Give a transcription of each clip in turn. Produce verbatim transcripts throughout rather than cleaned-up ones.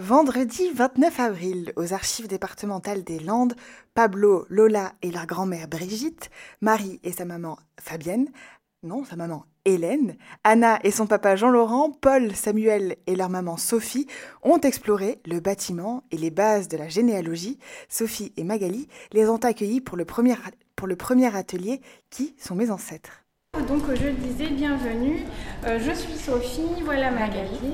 Vendredi vingt-neuf avril, aux archives départementales des Landes, Pablo, Lola et leur grand-mère Brigitte, Marie et sa maman Fabienne, non, sa maman Hélène, Anna et son papa Jean-Laurent, Paul, Samuel et leur maman Sophie ont exploré le bâtiment et les bases de la généalogie. Sophie et Magali les ont accueillis pour le premier, pour le premier atelier Qui sont mes ancêtres ? Donc je le disais, bienvenue, euh, je suis Sophie, voilà Magali.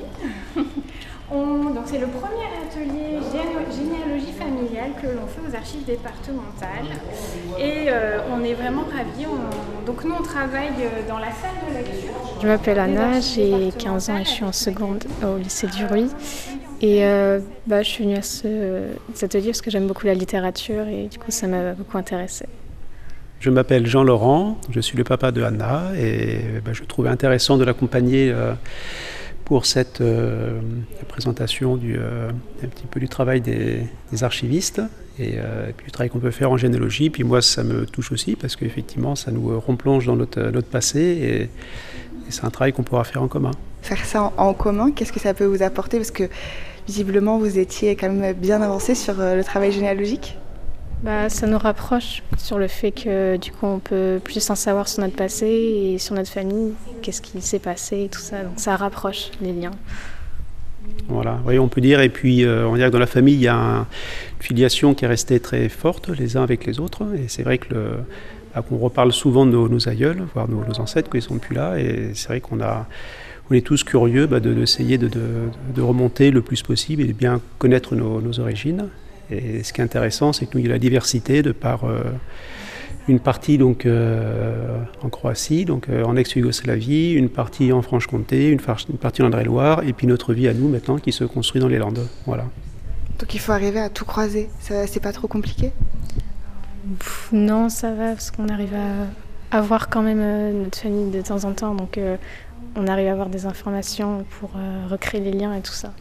On, donc c'est le premier atelier géné- généalogie familiale que l'on fait aux archives départementales et euh, on est vraiment ravis. On, donc nous on travaille dans la salle de lecture. Je m'appelle Anna, j'ai quinze ans et je suis en seconde au lycée du Ruy. Et euh, bah, je suis venue à ce, cet atelier parce que j'aime beaucoup la littérature et du coup ça m'a beaucoup intéressée. Je m'appelle Jean-Laurent, je suis le papa de Anna et bah, je trouvais intéressant de l'accompagner euh, pour cette euh, présentation du, euh, un petit peu du travail des, des archivistes et, euh, et puis du travail qu'on peut faire en généalogie. Puis moi, ça me touche aussi parce qu'effectivement, ça nous replonge dans notre, notre passé et, et c'est un travail qu'on pourra faire en commun. Faire ça en, en commun, qu'est-ce que ça peut vous apporter ? Parce que visiblement, vous étiez quand même bien avancé sur euh, le travail généalogique. Bah, ça nous rapproche sur le fait que du coup on peut plus en savoir sur notre passé et sur notre famille, qu'est-ce qui s'est passé et tout ça, donc ça rapproche les liens. Voilà, oui, on peut dire, et puis euh, on va dire que dans la famille il y a un, une filiation qui est restée très forte les uns avec les autres, et c'est vrai que le, bah, qu'on reparle souvent de nos, nos aïeuls, voire nos, nos ancêtres qui ne sont plus là, et c'est vrai qu'on a, on est tous curieux bah, de, d'essayer de, de, de remonter le plus possible et de bien connaître nos, nos origines. Et ce qui est intéressant, c'est que nous, il y a la diversité de par euh, une partie donc, euh, en Croatie, donc euh, en ex-Yougoslavie, une partie en Franche-Comté, une, far- une partie en Indre-et-Loire, et puis notre vie à nous maintenant qui se construit dans les Landes. Voilà. Donc il faut arriver à tout croiser, ça, c'est pas trop compliqué ? Pff, non, ça va, parce qu'on arrive à, à voir quand même euh, notre famille de temps en temps, donc euh, on arrive à avoir des informations pour euh, recréer les liens et tout ça.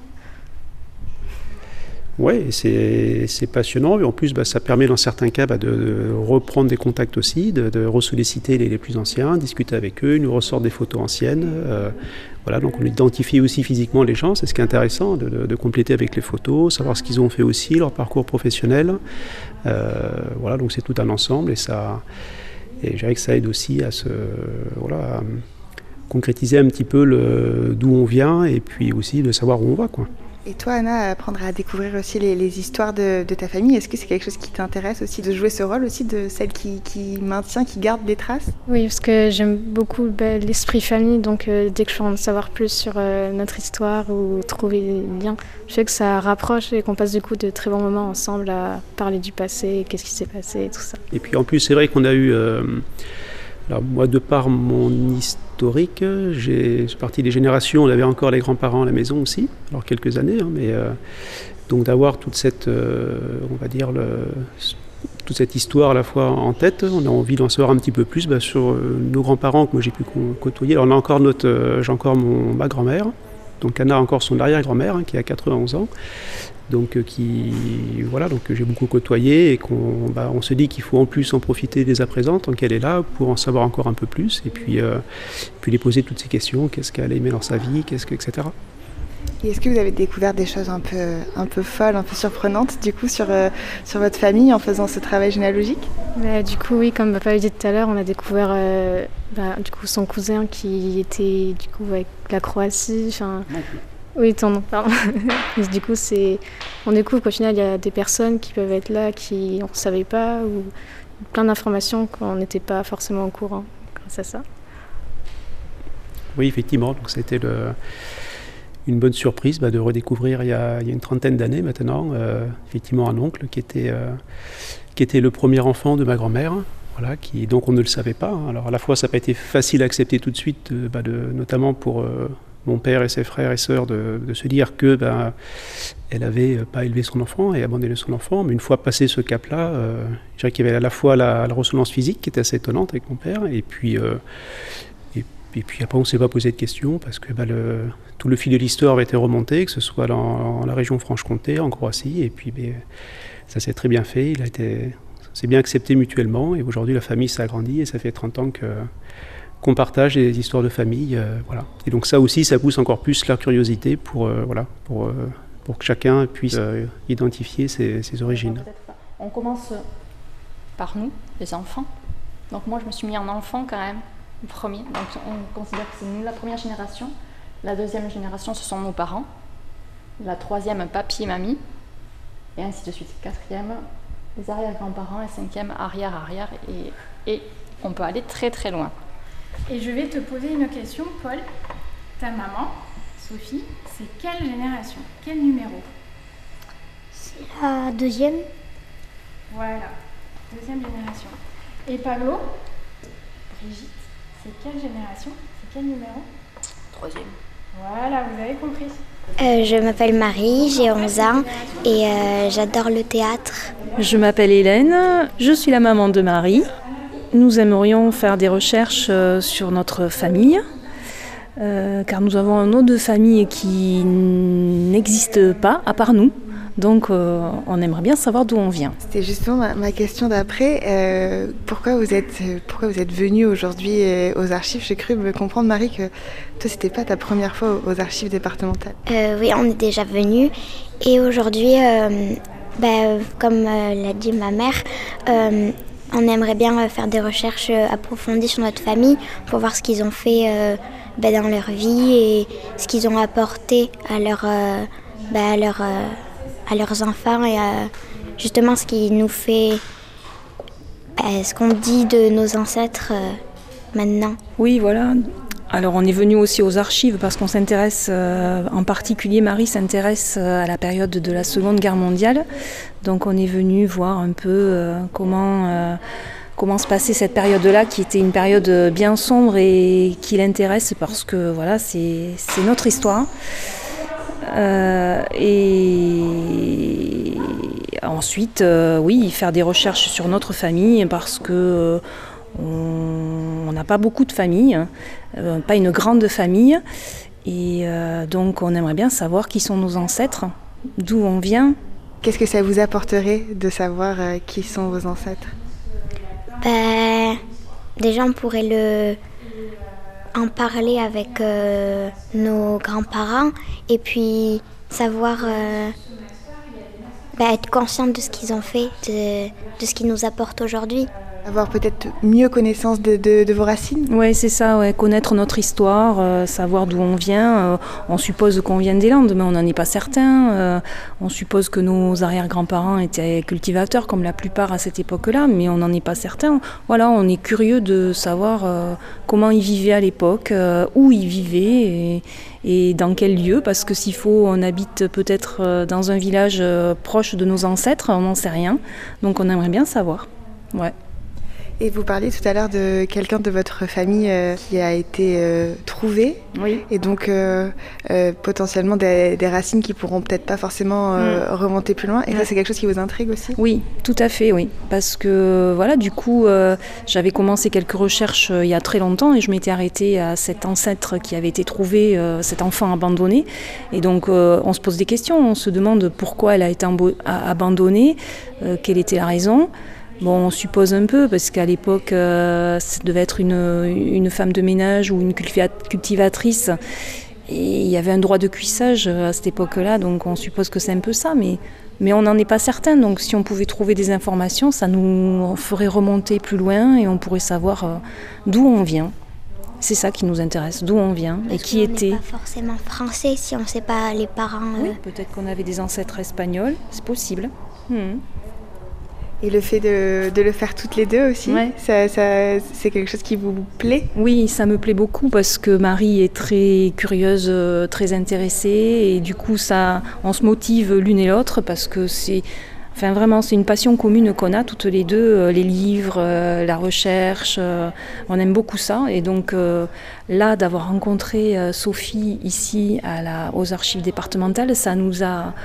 Oui, c'est, c'est passionnant, et en plus bah, ça permet dans certains cas bah, de, de reprendre des contacts aussi, de, de ressolliciter les, les plus anciens, discuter avec eux, ils nous ressortent des photos anciennes. Euh, voilà, donc on identifie aussi physiquement les gens, c'est ce qui est intéressant, de, de, de compléter avec les photos, savoir ce qu'ils ont fait aussi, leur parcours professionnel. Euh, voilà, donc c'est tout un ensemble, et ça, et je dirais que ça aide aussi à se, voilà, à concrétiser un petit peu le, d'où on vient, et puis aussi de savoir où on va, quoi. Et toi, Anna, apprendre à découvrir aussi les, les histoires de, de ta famille, est-ce que c'est quelque chose qui t'intéresse aussi, de jouer ce rôle aussi, de celle qui, qui maintient, qui garde les traces ? Oui, parce que j'aime beaucoup bah, l'esprit famille, donc euh, dès que je peux en savoir plus sur euh, notre histoire ou trouver des liens, je sais que ça rapproche et qu'on passe du coup de très bons moments ensemble à parler du passé, qu'est-ce qui s'est passé et tout ça. Et puis en plus, c'est vrai qu'on a eu... Euh, alors moi, de par mon historique, j'ai fait partie des générations, on avait encore les grands-parents à la maison aussi, alors quelques années, hein, mais euh, donc d'avoir toute cette, euh, on va dire, le, toute cette histoire à la fois en tête, on a envie d'en savoir un petit peu plus bah, sur euh, nos grands-parents que moi j'ai pu côtoyer. Alors on a encore notre, euh, j'ai encore mon, ma grand-mère, donc Anna a encore son arrière-grand-mère hein, qui a quatre-vingt-onze ans. Donc, euh, qui, voilà, donc j'ai beaucoup côtoyé et qu'on bah, on se dit qu'il faut en plus en profiter dès à présent tant qu'elle est là pour en savoir encore un peu plus et puis, euh, puis les poser toutes ces questions, qu'est-ce qu'elle a aimé dans sa vie, qu'est-ce que, et cetera. Et est-ce que vous avez découvert des choses un peu, un peu folles, un peu surprenantes du coup sur, euh, sur votre famille en faisant ce travail généalogique ? Bah, du coup, oui, comme papa l'a dit tout à l'heure, on a découvert euh, bah, du coup, son cousin qui était du coup, avec la Croatie. Enfin, oui, ton nom, pardon. Du coup, c'est... on découvre qu'au final, il y a des personnes qui peuvent être là, qui on ne savait pas, ou plein d'informations qu'on n'était pas forcément au courant grâce à ça. Oui, effectivement, donc c'était le... une bonne surprise bah, de redécouvrir il y, a, il y a une trentaine d'années maintenant, euh, effectivement un oncle qui était, euh, qui était le premier enfant de ma grand-mère. Voilà, qui, donc on ne le savait pas. Hein. Alors à la fois, ça n'a pas été facile à accepter tout de suite, euh, bah, de, notamment pour... Euh, mon père et ses frères et sœurs de, de se dire que ben, elle n'avait pas élevé son enfant et abandonné son enfant. Mais une fois passé ce cap-là, euh, je dirais qu'il y avait à la fois la, la ressonance physique qui était assez étonnante avec mon père, et puis, euh, et, et puis après on ne s'est pas posé de questions parce que ben, le, tout le fil de l'histoire avait été remonté, que ce soit dans, dans la région Franche-Comté, en Croatie, et puis ben, ça s'est très bien fait. Il a été, c'est bien accepté mutuellement, et aujourd'hui la famille s'est agrandie et ça fait trente ans que qu'on partage des histoires de famille, euh, voilà. Et donc ça aussi, ça pousse encore plus la curiosité pour, euh, voilà, pour euh, pour que chacun puisse euh, identifier ses, ses origines. On commence par nous, les enfants. Donc moi je me suis mis en enfant quand même, le premier. Donc on considère que c'est nous la première génération. La deuxième génération, ce sont nos parents. La troisième, papy et mamie. Et ainsi de suite. Quatrième, les arrière-grands-parents. Et cinquième, arrière-arrière. Et, et on peut aller très très loin. Et je vais te poser une question, Paul. Ta maman, Sophie, c'est quelle génération? Quel numéro? C'est la deuxième. Voilà, deuxième génération. Et Pablo, Brigitte, c'est quelle génération? C'est quel numéro? Troisième. Voilà, vous avez compris. Euh, je m'appelle Marie, j'ai onze ans et euh, j'adore le théâtre. Je m'appelle Hélène, je suis la maman de Marie. Nous aimerions faire des recherches euh, sur notre famille, euh, car nous avons un nom de famille qui n'existe pas à part nous. Donc euh, on aimerait bien savoir d'où on vient. C'était justement ma, ma question d'après. Euh, pourquoi vous êtes, pourquoi vous êtes venue aujourd'hui euh, aux archives? J'ai cru me comprendre, Marie, que toi, c'était pas ta première fois aux, aux archives départementales. Euh, oui, on est déjà venus. Et aujourd'hui, euh, bah, comme euh, l'a dit ma mère, euh, on aimerait bien faire des recherches approfondies sur notre famille pour voir ce qu'ils ont fait euh, bah, dans leur vie et ce qu'ils ont apporté à, leur, euh, bah, à, leur, euh, à leurs enfants et à justement ce qui nous fait, bah, ce qu'on dit de nos ancêtres euh, maintenant. Oui, voilà. Alors on est venu aussi aux archives parce qu'on s'intéresse, euh, en particulier Marie s'intéresse à la période de la Seconde Guerre mondiale. Donc on est venu voir un peu euh, comment, euh, comment se passait cette période-là, qui était une période bien sombre et qui l'intéresse parce que voilà, c'est, c'est notre histoire. Euh, et ensuite, euh, oui, faire des recherches sur notre famille parce que euh, on n'a pas beaucoup de famille, euh, pas une grande famille, et euh, donc on aimerait bien savoir qui sont nos ancêtres, d'où on vient. Qu'est-ce que ça vous apporterait de savoir euh, qui sont vos ancêtres? Ben, déjà, on pourrait le... en parler avec euh, nos grands-parents et puis savoir, euh, ben, être conscient de ce qu'ils ont fait, de, de ce qu'ils nous apportent aujourd'hui. Avoir peut-être mieux connaissance de, de, de vos racines? Oui, c'est ça, ouais. Connaître notre histoire, euh, savoir d'où on vient. Euh, on suppose qu'on vient des Landes, mais on n'en est pas certain. Euh, on suppose que nos arrière-grands-parents étaient cultivateurs, comme la plupart à cette époque-là, mais on n'en est pas certain. Voilà, on est curieux de savoir euh, comment ils vivaient à l'époque, euh, où ils vivaient et, et dans quel lieu, parce que s'il faut, on habite peut-être dans un village euh, proche de nos ancêtres, on n'en sait rien. Donc on aimerait bien savoir. Ouais. Et vous parliez tout à l'heure de quelqu'un de votre famille euh, qui a été euh, trouvé, oui. Et donc euh, euh, potentiellement des, des racines qui pourront peut-être pas forcément euh, mmh. remonter plus loin. Et mmh. ça, c'est quelque chose qui vous intrigue aussi? Oui, tout à fait, oui. Parce que voilà, du coup, euh, j'avais commencé quelques recherches euh, il y a très longtemps et je m'étais arrêtée à cet ancêtre qui avait été trouvé, euh, cet enfant abandonné. Et donc, euh, on se pose des questions, on se demande pourquoi elle a été embo- abandonnée, euh, quelle était la raison. Bon, on suppose un peu, parce qu'à l'époque, euh, ça devait être une, une femme de ménage ou une cultivatrice. Et il y avait un droit de cuissage à cette époque-là, donc on suppose que c'est un peu ça, mais, mais on n'en est pas certain. Donc si on pouvait trouver des informations, ça nous ferait remonter plus loin et on pourrait savoir euh, d'où on vient. C'est ça qui nous intéresse, d'où on vient parce et qui était. On n'est pas forcément français si on ne sait pas les parents. Euh... Oui, peut-être qu'on avait des ancêtres espagnols, c'est possible. Hmm. Et le fait de, de le faire toutes les deux aussi, ouais. ça, ça, c'est quelque chose qui vous plaît? Oui, ça me plaît beaucoup parce que Marie est très curieuse, très intéressée et du coup ça, on se motive l'une et l'autre parce que c'est, enfin vraiment, c'est une passion commune qu'on a toutes les deux, les livres, la recherche, on aime beaucoup ça et donc là d'avoir rencontré Sophie ici à la, aux archives départementales, ça nous a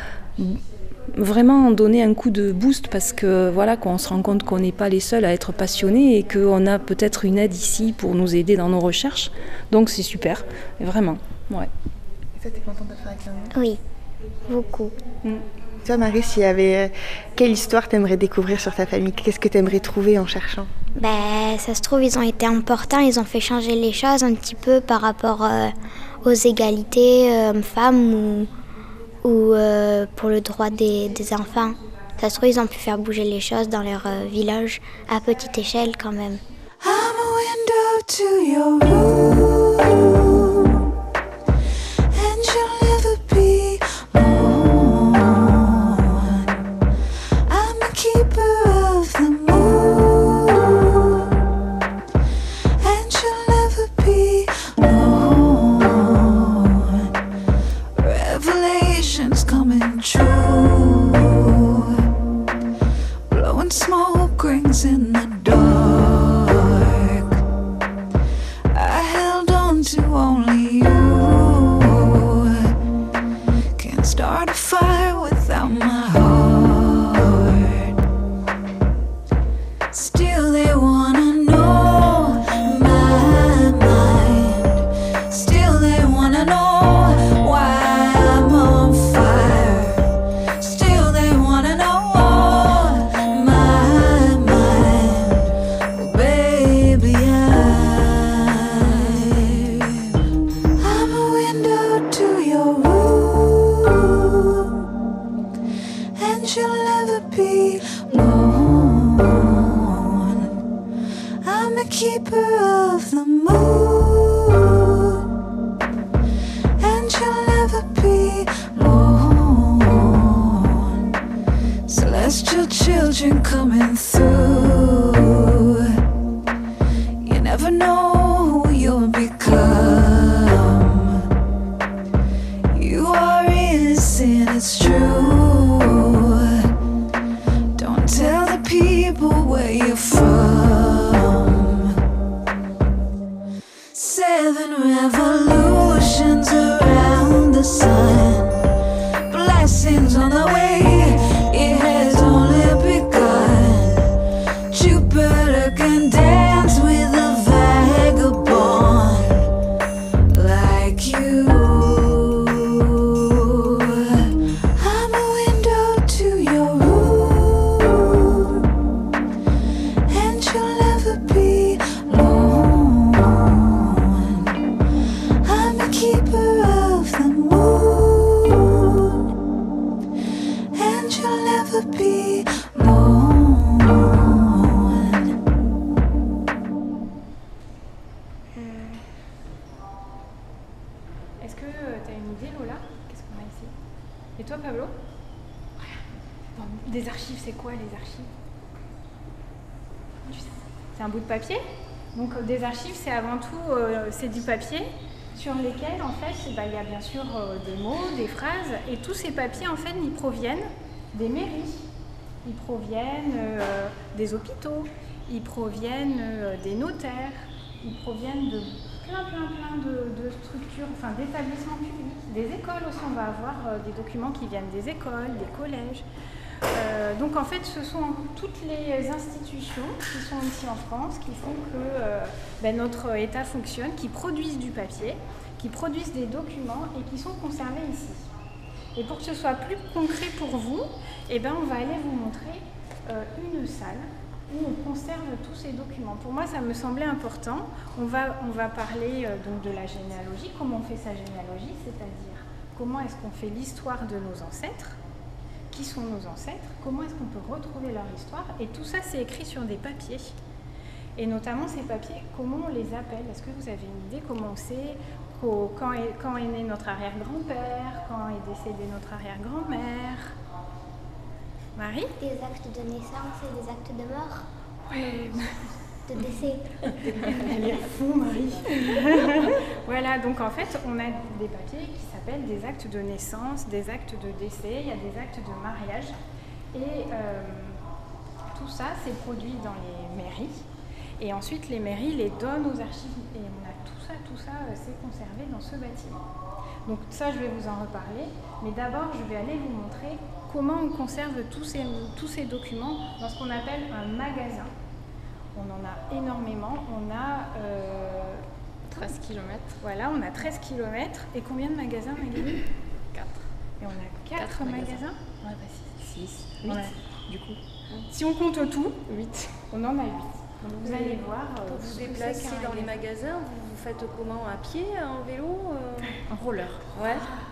vraiment donner un coup de boost parce que voilà, qu'on se rend compte qu'on n'est pas les seuls à être passionnés et qu'on a peut-être une aide ici pour nous aider dans nos recherches. Donc c'est super, vraiment. Ouais. Et toi, t'es contente de faire avec l'examen? Oui, beaucoup. Mm. Toi, Marie, s'il y avait quelle histoire t'aimerais découvrir sur ta famille? Qu'est-ce que t'aimerais trouver en cherchant? Ben, ça se trouve, ils ont été importants, ils ont fait changer les choses un petit peu par rapport euh, aux égalités euh, hommes-femmes ou ou euh, pour le droit des, des enfants. Ça se trouve, ils ont pu faire bouger les choses dans leur euh, village à petite échelle quand même. I'm a window to your room, and you'll never be alone. I'm a keeper of the moon, and you'll never be alone. Revelations coming true, blowing smoke rings in the dark. To only you, can't start a fire without my heart. Still they wanna know my mind. Still they wanna know why I'm on fire. Still they wanna know my mind. Well, baby, I you'll never be alone. I'm a keeper of the moon, and you'll never be alone. Celestial children coming through. You never know who you'll become. You are innocent, it's true. Tell the people where you're from. Seven revolutions around the sun. Blessings on the way, it has only begun. Jupiter can dance with a vagabond like you. I'm a window to your room, and you'll never be alone. I'm a keeper of the moon, and you'll never be alone. Est-ce que tu as une idée, Lola? Qu'est-ce qu'on a ici? Et toi, Pablo? Des archives, c'est quoi les archives? C'est un bout de papier. Donc euh, des archives, c'est avant tout euh, c'est du papier sur lesquels en fait bah, il y a bien sûr euh, des mots, des phrases, et tous ces papiers en fait ils proviennent des mairies, ils proviennent euh, des hôpitaux, ils proviennent euh, des notaires, ils proviennent de plein plein plein de, de structures, enfin d'établissements publics, des écoles aussi. On va avoir euh, des documents qui viennent des écoles, des collèges. Euh, donc en fait ce sont toutes les institutions qui sont ici en France qui font que euh, ben, notre État fonctionne, qui produisent du papier, qui produisent des documents et qui sont conservés ici. Et pour que ce soit plus concret pour vous, eh ben, on va aller vous montrer euh, une salle où on conserve tous ces documents. Pour moi ça me semblait important. On va, on va parler euh, donc de la généalogie, comment on fait sa généalogie, c'est-à-dire comment est-ce qu'on fait l'histoire de nos ancêtres. Qui sont nos ancêtres, comment est-ce qu'on peut retrouver leur histoire, et tout ça c'est écrit sur des papiers. Et notamment ces papiers, comment on les appelle? Est-ce que vous avez une idée comment on sait quand est, quand est né notre arrière-grand-père, quand est décédé notre arrière-grand-mère? Marie? Des actes de naissance et des actes de mort. Ouais. De décès. Elle est fou, Marie. Voilà, donc en fait, on a des papiers qui s'appellent des actes de naissance, des actes de décès, il y a des actes de mariage. Et euh, tout ça, c'est produit dans les mairies. Et ensuite, les mairies les donnent aux archives. Et on a tout ça, tout ça, c'est conservé dans ce bâtiment. Donc ça, je vais vous en reparler. Mais d'abord, je vais aller vous montrer comment on conserve tous ces, tous ces documents dans ce qu'on appelle un magasin. On en a énormément, on a euh, treize kilomètres. Voilà, on a treize kilomètres. Et combien de magasins, Magali? quatre. Et on a quatre magasins, magasins. Ouais, bah six, huit, ouais. Du coup. Si on compte tout, huit. On en a huit. Donc vous allez voir. Pour euh, vous ce déplacer que dans les magasins, vous, vous faites comment? À pied, en vélo euh... Un roller. Ouais.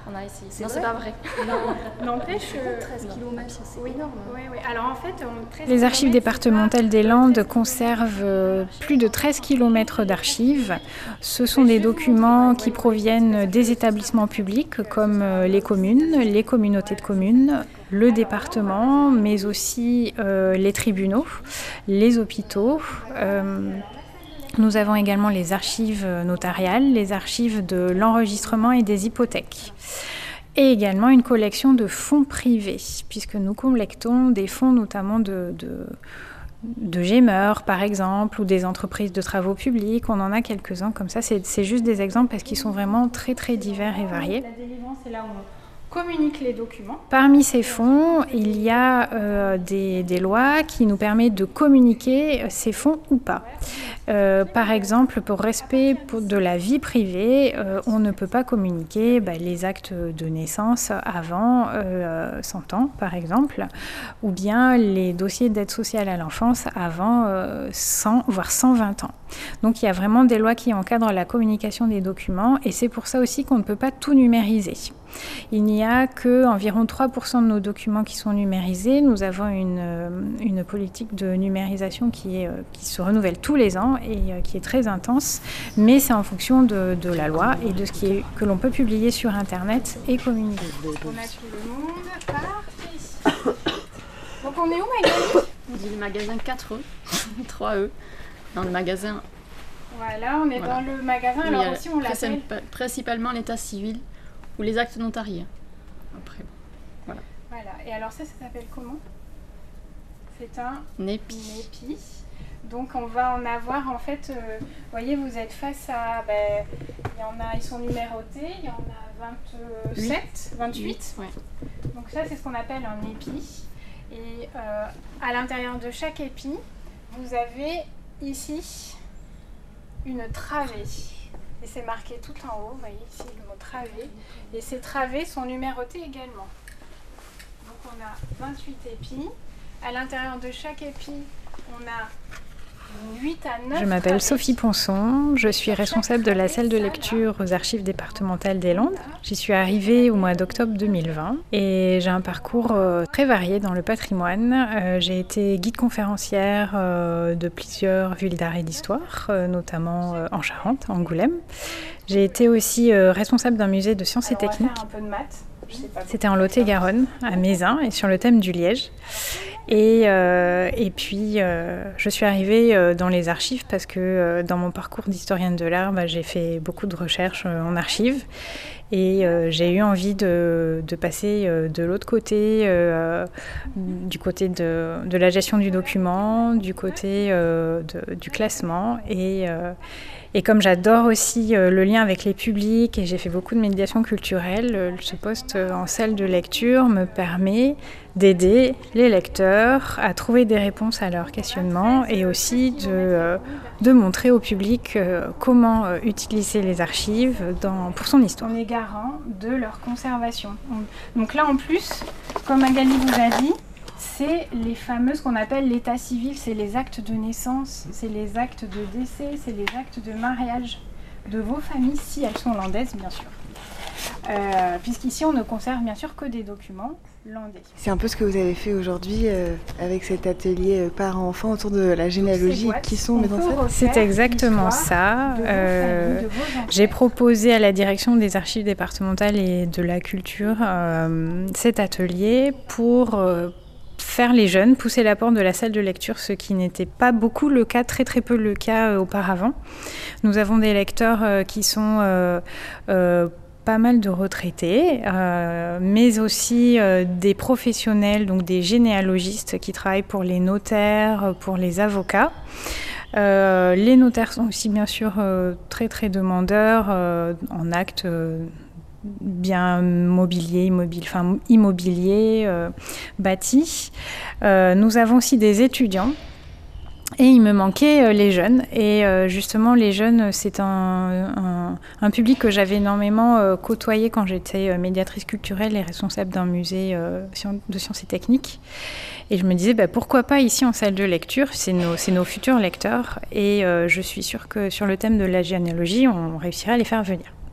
On a essayé. C'est non, vrai c'est pas vrai. N'empêche. euh, treize kilomètres, c'est Oui. énorme. Oui, oui. Alors en fait, on- treize Les archives kilomètres, départementales des Landes conservent euh, plus de treize kilomètres d'archives. Ce sont des documents qui proviennent des établissements publics comme euh, les communes, les communautés de communes, le département, mais aussi euh, les tribunaux, les hôpitaux. Euh, nous avons également les archives notariales, les archives de l'enregistrement et des hypothèques. Et également une collection de fonds privés, puisque nous collectons des fonds notamment de, de, de gémeurs, par exemple, ou des entreprises de travaux publics. On en a quelques-uns comme ça. C'est, c'est juste des exemples parce qu'ils sont vraiment très, très divers et variés. La délivrance, c'est là où on communique les documents. Parmi ces fonds, il y a euh, des, des lois qui nous permettent de communiquer ces fonds ou pas. Euh, par exemple, pour respect pour de la vie privée, euh, on ne peut pas communiquer bah, les actes de naissance avant euh, cent ans, par exemple, ou bien les dossiers d'aide sociale à l'enfance avant euh, cent, voire cent vingt ans. Donc il y a vraiment des lois qui encadrent la communication des documents et c'est pour ça aussi qu'on ne peut pas tout numériser. Il n'y a qu'environ trois pour cent de nos documents qui sont numérisés. Nous avons une, une politique de numérisation qui, est, qui se renouvelle tous les ans et qui est très intense, mais c'est en fonction de, de la loi et de ce qui est, que l'on peut publier sur Internet et communiquer. On a tout le monde parfait. Donc on est où, Magali? On dit le magasin quatre E, trois E. Dans le magasin. Voilà, on est Voilà. dans le magasin. Oui, Alors euh, aussi, on l'appelle. princi- Principalement l'état civil ou les actes notariés. Après, Voilà. Et alors ça, ça s'appelle comment? C'est un Népi. épi. Donc on va en avoir en fait. euh, vous voyez, vous êtes face à. Ben, il y en a, ils sont numérotés. Il y en a vingt-sept, vingt-huit. Ouais. Donc ça, c'est ce qu'on appelle un épi. Et euh, à l'intérieur de chaque épi, vous avez ici une travée. Et c'est marqué tout en haut, vous voyez ici le mot travée. Et ces travées sont numérotées également. Donc on a vingt-huit épis. À l'intérieur de chaque épi, on a huit à neuf. Je m'appelle travées. Sophie Ponson, je suis responsable de la salle de lecture aux archives départementales des Landes. J'y suis arrivée au mois d'octobre deux mille vingt et j'ai un parcours euh, très varié dans le patrimoine. Euh, j'ai été guide conférencière euh, de plusieurs villes d'art et d'histoire, euh, notamment euh, en Charente, à Angoulême. J'ai été aussi euh, responsable d'un musée de sciences et Alors, on va techniques. faire un peu de maths. Je sais pas. C'était en Lot-et-Garonne, à Mézin, et sur le thème du liège. Et, euh, et puis, euh, je suis arrivée euh, dans les archives parce que euh, dans mon parcours d'historienne de l'art, bah, j'ai fait beaucoup de recherches euh, en archives. Et euh, j'ai eu envie de, de passer euh, de l'autre côté, euh, du côté de, de la gestion du document, du côté euh, de, du classement. Et, euh, et comme j'adore aussi euh, le lien avec les publics et j'ai fait beaucoup de médiation culturelle, euh, ce poste euh, en salle de lecture me permet d'aider les lecteurs à trouver des réponses à leurs questionnements et aussi de, euh, de montrer au public euh, comment euh, utiliser les archives dans, pour son histoire. On est garant de leur conservation. On- Donc là, en plus, comme Magali vous a dit, c'est les fameux, ce qu'on appelle l'état civil, c'est les actes de naissance, c'est les actes de décès, c'est les actes de mariage de vos familles, si elles sont landaises, bien sûr. Euh, Puisqu'ici, on ne conserve bien sûr que des documents landais. C'est un peu ce que vous avez fait aujourd'hui euh, avec cet atelier euh, parents-enfants autour de la généalogie. Qui sont mes ancêtres? C'est exactement ça. Euh, j'ai proposé à la direction des archives départementales et de la culture euh, cet atelier pour euh, faire les jeunes, pousser la porte de la salle de lecture, ce qui n'était pas beaucoup le cas, très très peu le cas euh, auparavant. Nous avons des lecteurs euh, qui sont euh, euh, pas mal de retraités, euh, mais aussi euh, des professionnels, donc des généalogistes qui travaillent pour les notaires, pour les avocats. Euh, les notaires sont aussi bien sûr euh, très très demandeurs euh, en actes euh, bien mobilier, immobile, enfin, immobilier, euh, bâti. Euh, nous avons aussi des étudiants. Et il me manquait euh, les jeunes. Et euh, justement, les jeunes, c'est un, un, un public que j'avais énormément euh, côtoyé quand j'étais euh, médiatrice culturelle et responsable d'un musée euh, de sciences et techniques. Et je me disais, bah, pourquoi pas ici en salle de lecture, c'est nos, c'est nos futurs lecteurs. Et euh, je suis sûre que sur le thème de la généalogie, on réussira à les faire venir.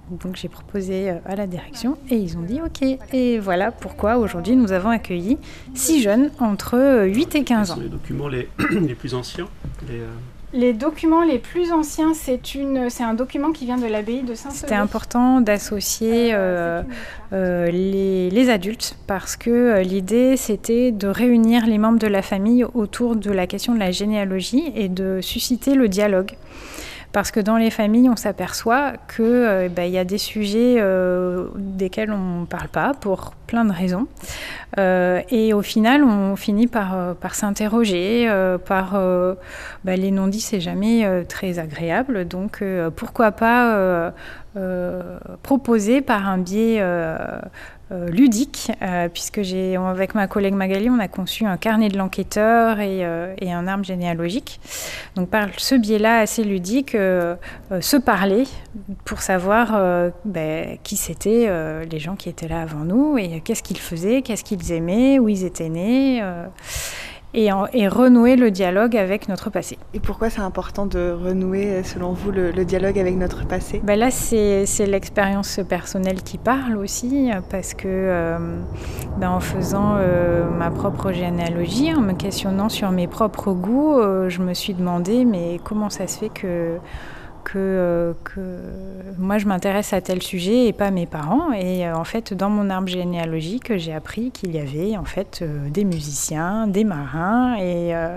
Donc j'ai proposé à la direction et ils ont dit OK. Et voilà pourquoi aujourd'hui nous avons accueilli six jeunes entre huit et quinze ans. Quels sont les documents les, les plus anciens les, euh... Les documents les plus anciens, c'est, une, c'est un document qui vient de l'abbaye de Saint-Sever. C'était important d'associer euh, euh, les, les adultes parce que euh, l'idée, c'était de réunir les membres de la famille autour de la question de la généalogie et de susciter le dialogue. Parce que dans les familles, on s'aperçoit qu'il euh, bah, y a des sujets euh, desquels on ne parle pas pour plein de raisons. Euh, et au final, on finit par, euh, par s'interroger, euh, par euh, bah, les non-dits, c'est jamais euh, très agréable. Donc euh, pourquoi pas euh, euh, proposer par un biais euh, euh, ludique, euh, puisque j'ai, avec ma collègue Magali, on a conçu un carnet de l'enquêteur et, euh, et un arbre généalogique. Donc par ce biais-là assez ludique, euh, euh, se parler pour savoir euh, ben, qui c'était euh, les gens qui étaient là avant nous et qu'est-ce qu'ils faisaient, qu'est-ce qu'ils aimaient, où ils étaient nés. Euh, Et, en, et renouer le dialogue avec notre passé. Et pourquoi c'est important de renouer, selon vous, le, le dialogue avec notre passé ? Ben là, c'est, c'est l'expérience personnelle qui parle aussi, parce que euh, ben en faisant euh, ma propre généalogie, en me questionnant sur mes propres goûts, euh, je me suis demandé, mais comment ça se fait que... Que, euh, que moi je m'intéresse à tel sujet et pas mes parents. Et euh, en fait, dans mon arbre généalogique, j'ai appris qu'il y avait en fait euh, des musiciens, des marins, et, euh,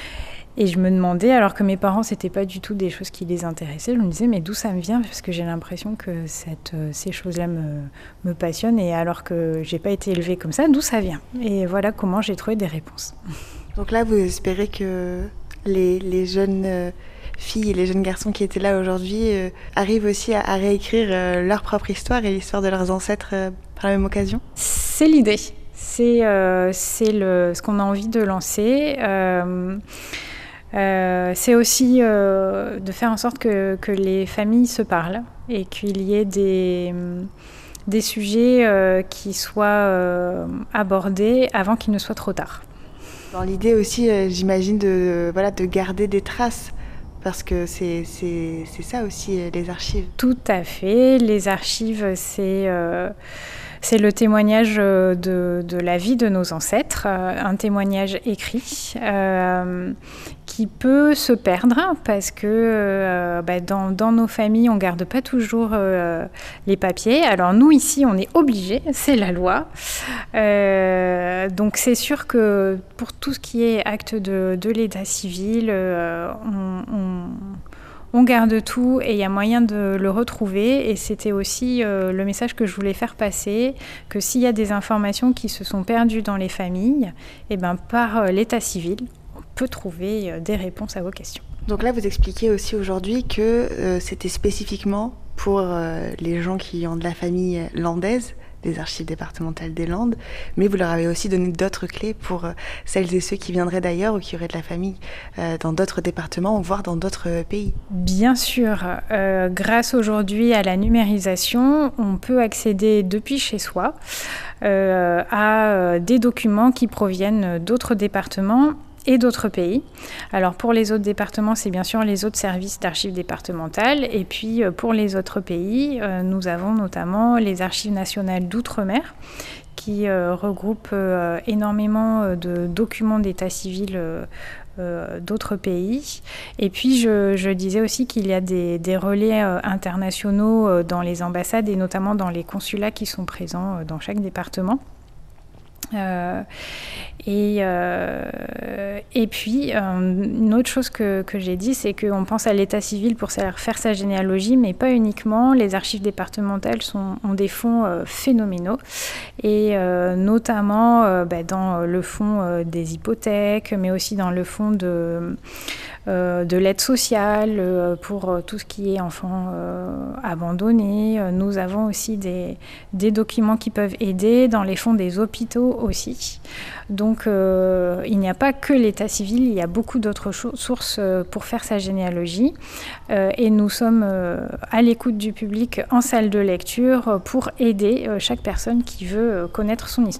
et je me demandais, alors que mes parents, c'était pas du tout des choses qui les intéressaient, je me disais, mais d'où ça me vient ? Parce que j'ai l'impression que cette, euh, ces choses-là me, me passionnent, et alors que j'ai pas été élevée comme ça, d'où ça vient ? Et voilà comment j'ai trouvé des réponses. Donc là, vous espérez que les, les jeunes... Euh... filles et les jeunes garçons qui étaient là aujourd'hui euh, arrivent aussi à, à réécrire euh, leur propre histoire et l'histoire de leurs ancêtres euh, par la même occasion ? C'est l'idée, c'est, euh, c'est le, ce qu'on a envie de lancer. Euh, euh, c'est aussi euh, de faire en sorte que, que les familles se parlent et qu'il y ait des, des sujets euh, qui soient euh, abordés avant qu'il ne soit trop tard. Dans l'idée aussi, euh, j'imagine, de, voilà, de garder des traces. Parce que c'est, c'est, c'est ça aussi, les archives. Tout à fait. Les archives, c'est, euh, c'est le témoignage de, de la vie de nos ancêtres, euh, un témoignage écrit euh, qui peut se perdre parce que euh, bah, dans, dans nos familles, on ne garde pas toujours euh, les papiers. Alors nous, ici, on est obligés, c'est la loi. Euh, donc c'est sûr que pour tout ce qui est acte de, de l'état civil, euh, on, on, on garde tout et il y a moyen de le retrouver. Et c'était aussi euh, le message que je voulais faire passer, que s'il y a des informations qui se sont perdues dans les familles, eh ben, par euh, l'état civil, on peut trouver euh, des réponses à vos questions. Donc là, vous expliquez aussi aujourd'hui que euh, c'était spécifiquement pour euh, les gens qui ont de la famille landaise, des archives départementales des Landes, mais vous leur avez aussi donné d'autres clés pour euh, celles et ceux qui viendraient d'ailleurs ou qui auraient de la famille euh, dans d'autres départements ou voire dans d'autres pays. Bien sûr, euh, grâce aujourd'hui à la numérisation, on peut accéder depuis chez soi euh, à euh, des documents qui proviennent d'autres départements et d'autres pays. Alors pour les autres départements, c'est bien sûr les autres services d'archives départementales. Et puis pour les autres pays, euh, nous avons notamment les archives nationales d'outre-mer qui euh, regroupent euh, énormément de documents d'état civil euh, euh, d'autres pays. Et puis je, je disais aussi qu'il y a des, des relais euh, internationaux euh, dans les ambassades et notamment dans les consulats qui sont présents euh, dans chaque département. Euh, et, euh, et puis, euh, une autre chose que, que j'ai dit, c'est qu'on pense à l'état civil pour faire sa généalogie, mais pas uniquement. Les archives départementales sont, ont des fonds euh, phénoménaux, et euh, notamment euh, bah, dans le fonds euh, des hypothèques, mais aussi dans le fonds de, euh, de l'aide sociale euh, pour euh, tout ce qui est enfants euh, abandonnés. Nous avons aussi des, des documents qui peuvent aider dans les fonds des hôpitaux aussi. Donc euh, il n'y a pas que l'état civil, il y a beaucoup d'autres cho- sources euh, pour faire sa généalogie euh, et nous sommes euh, à l'écoute du public en salle de lecture pour aider euh, chaque personne qui veut euh, connaître son histoire.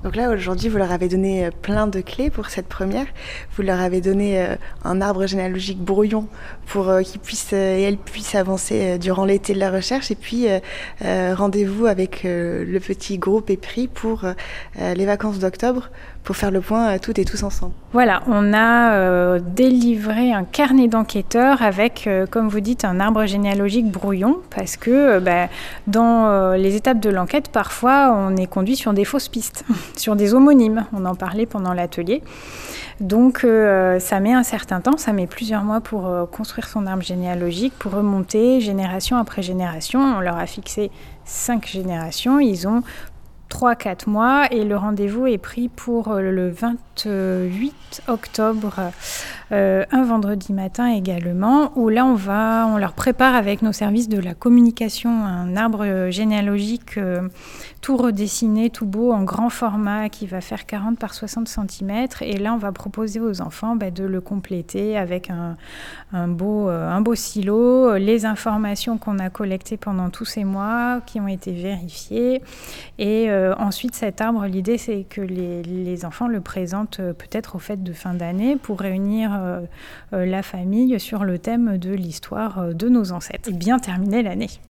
Donc là, aujourd'hui, vous leur avez donné plein de clés pour cette première. Vous leur avez donné un arbre généalogique brouillon pour qu'ils puissent et elles puissent avancer durant l'été de la recherche. Et puis, euh, rendez-vous avec le petit groupe épris pour les vacances d'octobre pour faire le point toutes et tous ensemble. Voilà, on a euh, délivré un carnet d'enquêteurs avec, euh, comme vous dites, un arbre généalogique brouillon parce que euh, bah, dans euh, les étapes de l'enquête, parfois, on est conduit sur des fausses pistes, sur des homonymes. On en parlait pendant l'atelier. Donc, euh, ça met un certain temps, ça met plusieurs mois pour euh, construire son arbre généalogique, pour remonter génération après génération. On leur a fixé cinq générations. Ils ont trois à quatre mois et le rendez-vous est pris pour le vingt-huit octobre, euh, un vendredi matin également, où là on va, on leur prépare avec nos services de la communication un arbre généalogique euh, tout redessiné, tout beau, en grand format qui va faire quarante par soixante centimètres et là on va proposer aux enfants bah, de le compléter avec un, un, beau, euh, un beau silo, les informations qu'on a collectées pendant tous ces mois, qui ont été vérifiées et euh, Euh, ensuite, cet arbre, l'idée, c'est que les, les enfants le présentent euh, peut-être aux fêtes de fin d'année pour réunir euh, euh, la famille sur le thème de l'histoire euh, de nos ancêtres et bien terminer l'année.